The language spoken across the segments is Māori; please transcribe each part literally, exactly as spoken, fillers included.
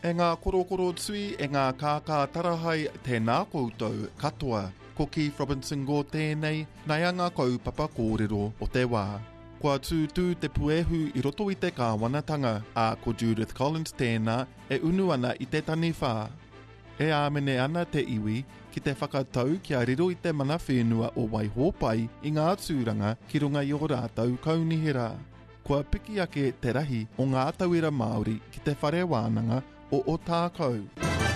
E ngā korokoro tui e ngā kākā tarahai tēnā koutou katoa. Ko Keith Robinson go tēnei, nei anga kaupapa kōrero o te wā. Kua tūtū te puehu i roto i te kāwanatanga, a ko Judith Collins tēnā e unu ana i te tani whā. E āmene ana te iwi ki te whakatau kia riro i te mana whenua o Waihopai i ngā tūranga ki runga i o rātau kaunihera. Kua piki ake te rahi o ngā tauira Māori ki te whare wānanga o o tākau.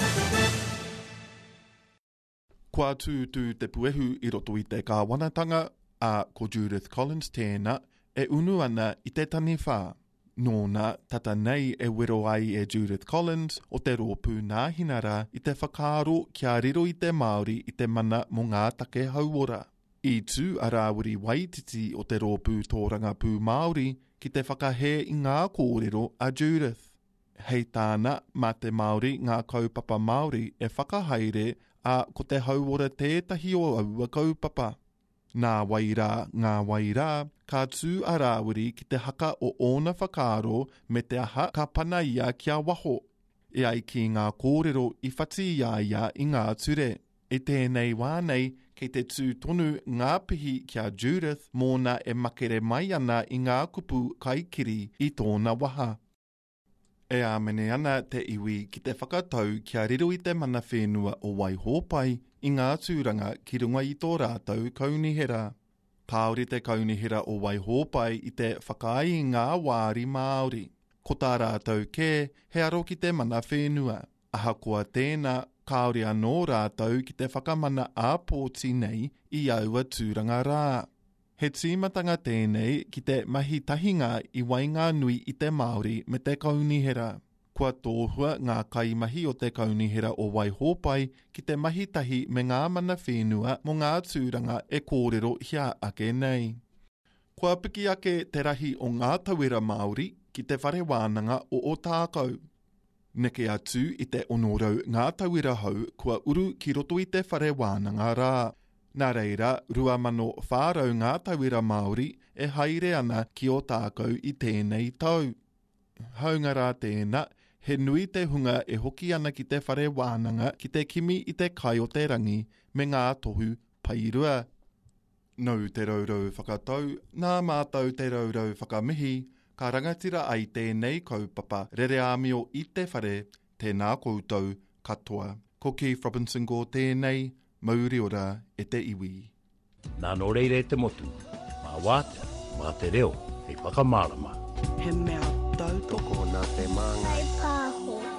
Kua tūtū te puehu i roto i te kāwanatanga, a ko Judith Collins tēnā e unu ana i te tani whā. Nōna tata nei e wero ai e Judith Collins o te rōpū nāhinara i te whakaaro kia riro i te Māori i te mana mo ngā take hauora. I tū a rāwiri waititi o te rōpū tōranga pū Māori ki te whakahe i ngā kōrero a Judith. Hei tāna mā te Māori ngā kaupapa Māori e whakahaere a ko te hauora tētahi o aua kaupapa. Nā wairā, ngā wairā, ka tū a rāwiri ki te haka o ōna whakaaro me te aha ka pana ia kia waho. E ai ki ngā kōrero i whati ia ia i ngā ture. E tēnei wānei kei te tū tonu ngā pihi kia Judith mōna e makere mai ana i ngā kupu kaikiri i tōna waha. E āmene ana te iwi ki te whakatau kia riro i te mana whenua o Waihopai i ngā tūranga ki runga i tō rātau kaunihera. Kāore te kaunihera o Waihopai i te whakai i ngā wāri Māori. Ko tā rātau ke, he aro ki te mana whenua. Aha kua tēnā, kāore anō rātau ki te whakamana āpōti nei i aua tūranga rā. He tīmatanga tēnei ki te mahi tahinga i wainga nui i te Māori me te kaunihera. Kua tōhua ngā kaimahi o te kaunihera o Waihopai ki te mahi tahi me ngā mana whenua mo ngā tūranga e kōrero hia ake nei. Kua piki ake te rahi o ngā tauira Māori ki te whare wānanga o o tākau. Neke atu i te onorau ngā tauira hau kua uru ki roto i te whare wānanga rā. Nā reira, rua mano whārau ngā tauira Māori e haere ana ki o tākau i tēnei tau. Haunga rā tēnā, he nui te hunga e hoki ana ki te whare wānanga ki te kimi i te kai o te rangi me ngā tohu pairua. Nau te raurau whakatau, nā mātau te raurau whakamihi, ka rangatira ai tēnei kaupapa rere āmio i te whare, tēnā koutou katoa. Ko Keith Robinson go tēnei, mauri ora e te iwi. Nā no reire te motu, mā wātea, mā te reo, hei whakamārama. He mea tau toko nā te māngai. Hei pāho.